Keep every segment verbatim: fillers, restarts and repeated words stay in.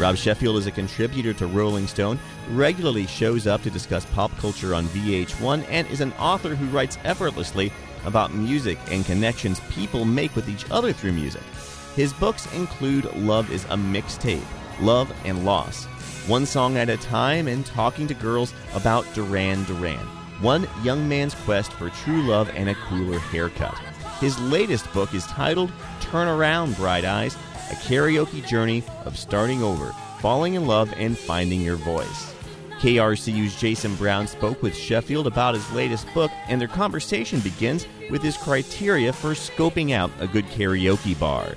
Rob Sheffield is a contributor to Rolling Stone, regularly shows up to discuss pop culture on V H one, and is an author who writes effortlessly about music and connections people make with each other through music. His books include Love is a Mixtape, Love and Loss, One Song at a Time, and Talking to Girls about Duran Duran, One Young Man's Quest for True Love and a Cooler Haircut. His latest book is titled Turn Around, Bright Eyes, a karaoke journey of starting over, falling in love, and finding your voice. K R C U's Jason Brown spoke with Sheffield about his latest book, and their conversation begins with his criteria for scoping out a good karaoke bar.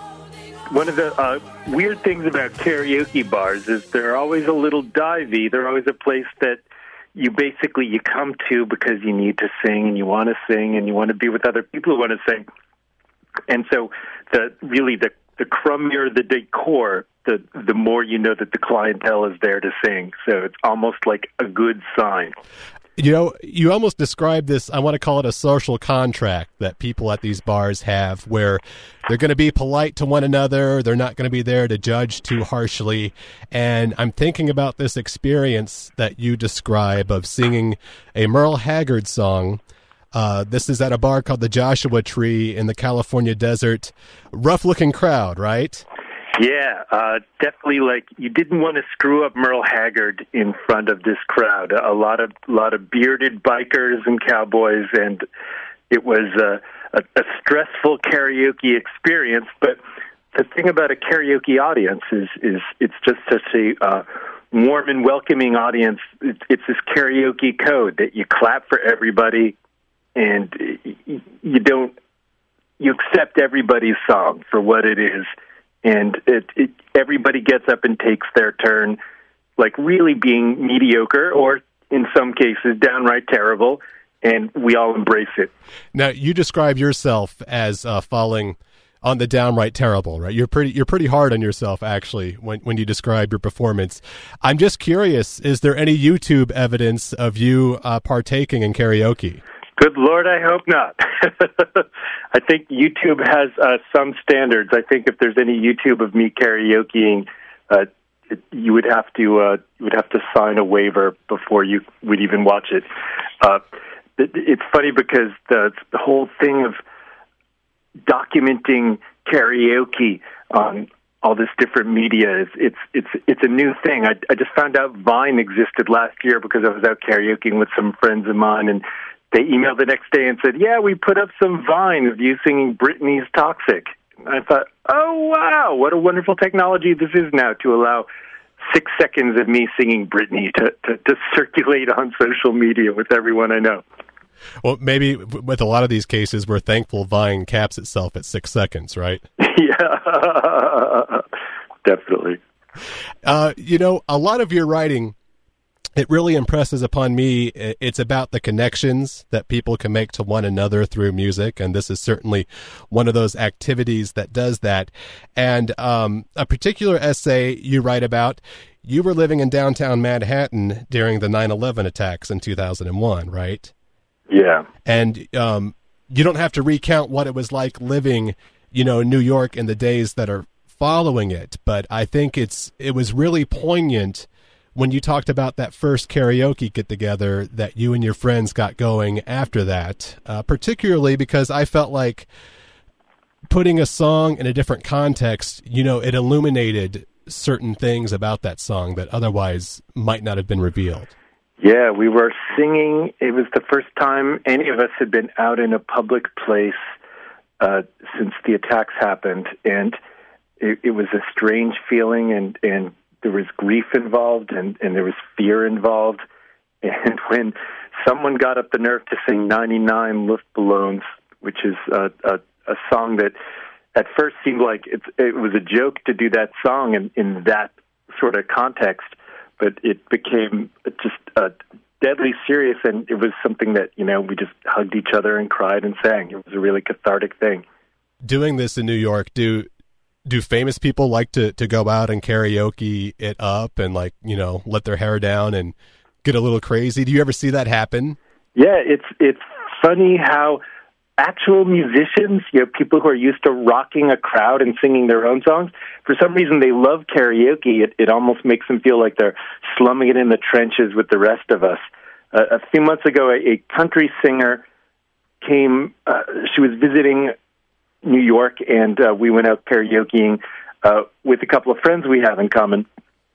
One of the uh, weird things about karaoke bars is they're always a little divey. They're always a place that you basically you come to because you need to sing and you want to sing and you want to be with other people who want to sing. And so the really the, the crummier the decor, the the more you know that the clientele is there to sing. So it's almost like a good sign. You know, you almost describe this, I want to call it a social contract that people at these bars have, where they're going to be polite to one another, they're not going to be there to judge too harshly. And I'm thinking about this experience that you describe of singing a Merle Haggard song. Uh, this is at a bar called the Joshua Tree in the California desert. Rough-looking crowd, right? Yeah, uh, definitely. Like, you didn't want to screw up Merle Haggard in front of this crowd. A lot of lot of bearded bikers and cowboys, and it was a, a, a stressful karaoke experience. But the thing about a karaoke audience is is it's just such a uh, warm and welcoming audience. It's, it's this karaoke code that you clap for everybody, and you don't you accept everybody's song for what it is. And it, it, everybody gets up and takes their turn, like really being mediocre or, in some cases, downright terrible, and we all embrace it. Now, you describe yourself as uh, falling on the downright terrible, right? You're pretty you're pretty hard on yourself, actually, when, when you describe your performance. I'm just curious, is there any YouTube evidence of you uh, partaking in karaoke? Good Lord, I hope not. I think YouTube has uh, some standards. I think if there's any YouTube of me karaokeing, uh, it, you would have to uh, you would have to sign a waiver before you would even watch it. Uh, it it's funny because the, the whole thing of documenting karaoke on all this different media is it's it's it's a new thing. I, I just found out Vine existed last year because I was out karaokeing with some friends of mine, and they emailed the next day and said, yeah, we put up some Vine of you singing Britney's Toxic. And I thought, oh, wow, what a wonderful technology this is now to allow six seconds of me singing Britney to, to, to circulate on social media with everyone I know. Well, maybe with a lot of these cases, we're thankful Vine caps itself at six seconds, right? Yeah, definitely. Uh, you know, a lot of your writing, it really impresses upon me. It's about the connections that people can make to one another through music, and this is certainly one of those activities that does that. And um, a particular essay you write about, you were living in downtown Manhattan during the nine eleven attacks in two thousand one, right? Yeah. And um, you don't have to recount what it was like living, you know, in New York in the days that are following it, but I think it's it was really poignant when you talked about that first karaoke get-together that you and your friends got going after that, uh, particularly because I felt like putting a song in a different context, you know, it illuminated certain things about that song that otherwise might not have been revealed. Yeah, we were singing. It was the first time any of us had been out in a public place uh, since the attacks happened, and it, it was a strange feeling, and, and there was grief involved, and, and there was fear involved. And when someone got up the nerve to sing ninety-nine Luftballons, which is a, a, a song that at first seemed like it, it was a joke to do that song in, in that sort of context, but it became just uh, deadly serious, and it was something that, you know, we just hugged each other and cried and sang. It was a really cathartic thing. Doing this in New York, do do famous people like to, to go out and karaoke it up and, like, you know, let their hair down and get a little crazy? Do you ever see that happen? Yeah, it's it's funny how actual musicians, you know, people who are used to rocking a crowd and singing their own songs, for some reason they love karaoke. It, it almost makes them feel like they're slumming it in the trenches with the rest of us. Uh, a few months ago, a, a country singer came, uh, she was visiting New York, and uh, we went out karaokeing uh, with a couple of friends we have in common.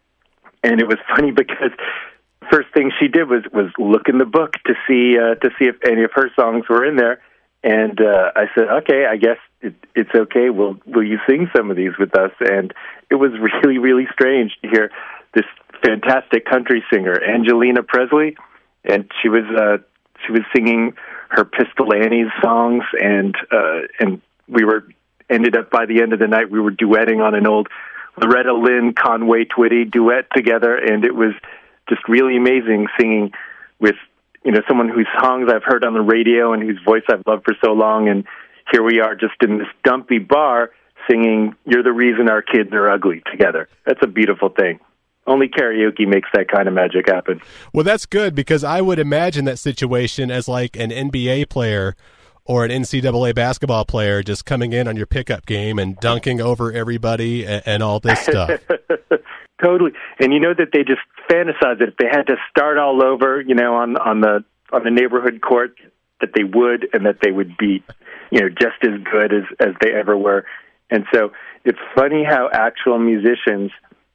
And it was funny because first thing she did was, was look in the book to see uh, to see if any of her songs were in there. And uh, I said, okay, I guess it, it's okay. Will will you sing some of these with us? And it was really, really strange to hear this fantastic country singer, Angelina Presley, and she was uh, she was singing her Pistol Annie's songs, and uh, and we were ended up by the end of the night we were duetting on an old Loretta Lynn Conway Twitty duet together, and it was just really amazing singing with, you know, someone whose songs I've heard on the radio and whose voice I've loved for so long, and here we are just in this dumpy bar singing "You're the Reason Our Kids Are Ugly" together. That's a beautiful thing. Only karaoke makes that kind of magic happen. Well, that's good, because I would imagine that situation as like an N B A player or an N C double A basketball player just coming in on your pickup game and dunking over everybody and, and all this stuff. Totally. And you know that they just fantasize that if they had to start all over, you know, on, on the on the neighborhood court, that they would, and that they would be, you know, just as good as, as they ever were. And so it's funny how actual musicians,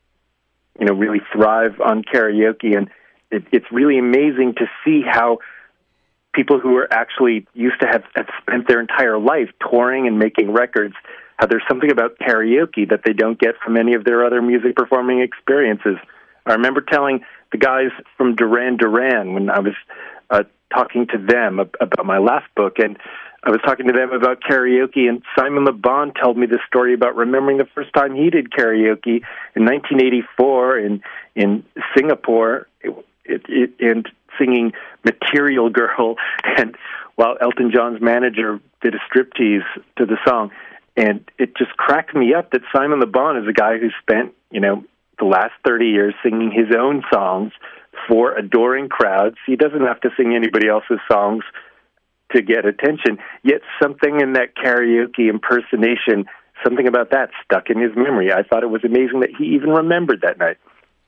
you know, really thrive on karaoke, and it, it's really amazing to see how people who are actually used to have, have spent their entire life touring and making records, how there's something about karaoke that they don't get from any of their other music performing experiences. I remember telling the guys from Duran Duran when I was uh, talking to them about my last book, and I was talking to them about karaoke, and Simon Le Bon told me this story about remembering the first time he did karaoke in nineteen eighty-four in in Singapore, it, it, it, and singing Material Girl, and while Elton John's manager did a striptease to the song. And it just cracked me up that Simon Le Bon is a guy who spent, you know, the last thirty years singing his own songs for adoring crowds. He doesn't have to sing anybody else's songs to get attention, yet something in that karaoke impersonation, something about that stuck in his memory. I thought it was amazing that he even remembered that night.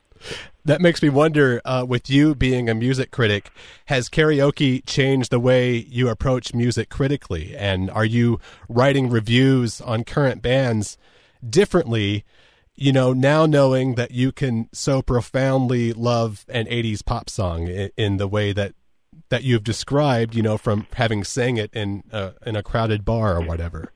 That makes me wonder, uh, with you being a music critic, has karaoke changed the way you approach music critically? And are you writing reviews on current bands differently, you know, now knowing that you can so profoundly love an eighties pop song in, in the way that that you've described, you know, from having sang it in a, in a crowded bar or whatever?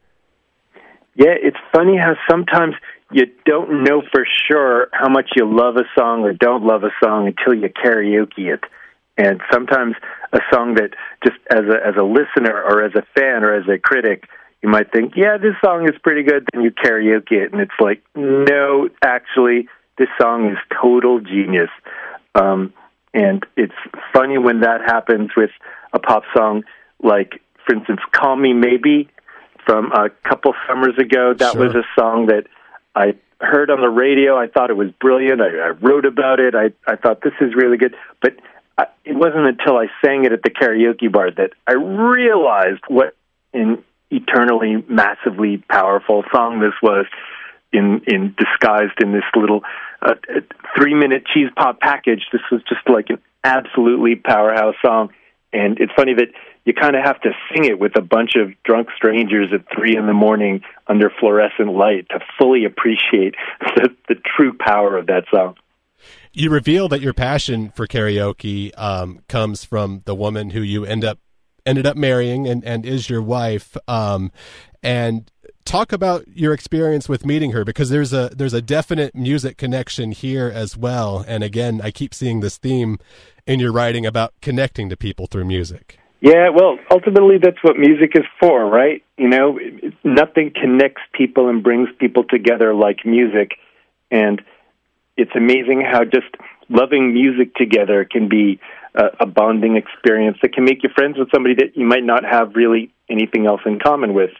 Yeah, it's funny how sometimes you don't know for sure how much you love a song or don't love a song until you karaoke it. And sometimes a song that just as a as a listener or as a fan or as a critic, you might think, yeah, this song is pretty good, then you karaoke it, and it's like, no, actually, this song is total genius. Um, and it's funny when that happens with a pop song like, for instance, Call Me Maybe from a couple summers ago. That Sure. was a song that I heard on the radio. I thought it was brilliant. I, I wrote about it. I, I thought this is really good. But I, it wasn't until I sang it at the karaoke bar that I realized what an eternally, massively powerful song this was, in, in disguised in this little uh, three-minute cheese pop package. This was just like an absolutely powerhouse song. And it's funny that you kind of have to sing it with a bunch of drunk strangers at three in the morning under fluorescent light to fully appreciate the, the true power of that song. You reveal that your passion for karaoke um, comes from the woman who you end up ended up marrying and, and is your wife. Um, and talk about your experience with meeting her, because there's a there's a definite music connection here as well. And again, I keep seeing this theme in your writing about connecting to people through music. Yeah, well, ultimately that's what music is for, right? You know, it, nothing connects people and brings people together like music. And it's amazing how just loving music together can be a, a bonding experience that can make you friends with somebody that you might not have really anything else in common with.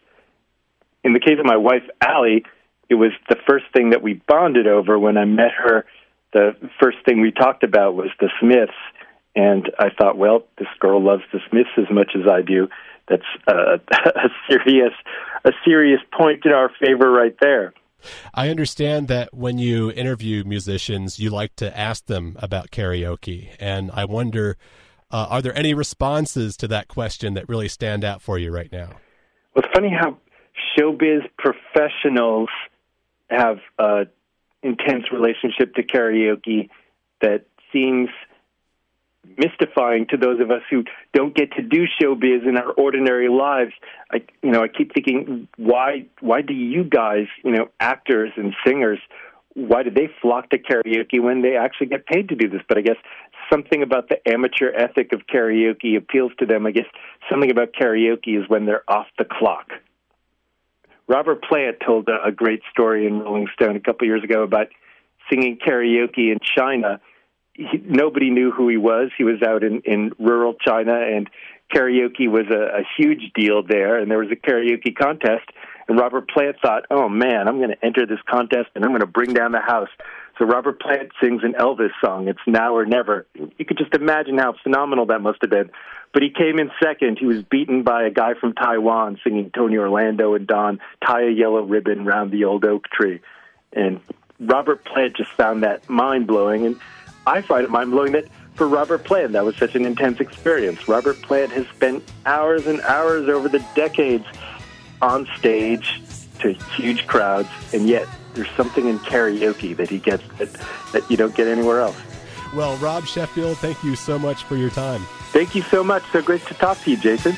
In the case of my wife, Allie, it was the first thing that we bonded over. When I met her, the first thing we talked about was the Smiths. And I thought, well, this girl loves the Smiths as much as I do. that's uh, a serious a serious point in our favor right there. I understand that when you interview musicians, you like to ask them about karaoke, and I wonder, uh, are there any responses to that question that really stand out for you right now? Well, it's funny how showbiz professionals have an intense relationship to karaoke that seems mystifying to those of us who don't get to do showbiz in our ordinary lives. I, you know, I keep thinking, why, why do you guys, you know, actors and singers, why do they flock to karaoke when they actually get paid to do this? But I guess something about the amateur ethic of karaoke appeals to them. I guess something about karaoke is when they're off the clock. Robert Plant told a, a great story in Rolling Stone a couple years ago about singing karaoke in China. He, nobody knew who he was. He was out in, in rural China, and karaoke was a, a huge deal there, and there was a karaoke contest, and Robert Plant thought, oh, man, I'm going to enter this contest, and I'm going to bring down the house. So Robert Plant sings an Elvis song, It's Now or Never. You could just imagine how phenomenal that must have been. But he came in second. He was beaten by a guy from Taiwan singing Tony Orlando and Don, Tie a Yellow Ribbon Round the Old Oak Tree. And Robert Plant just found that mind-blowing, and I find it mind-blowing that for Robert Plant, that was such an intense experience. Robert Plant has spent hours and hours over the decades on stage to huge crowds, and yet there's something in karaoke that he gets that, that you don't get anywhere else. Well, Rob Sheffield, thank you so much for your time. Thank you so much. So great to talk to you, Jason.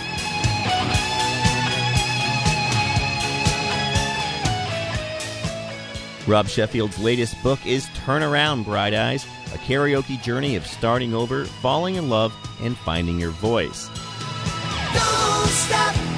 Rob Sheffield's latest book is Turn Around, Bright Eyes, a karaoke journey of starting over, falling in love, and finding your voice. Don't stop.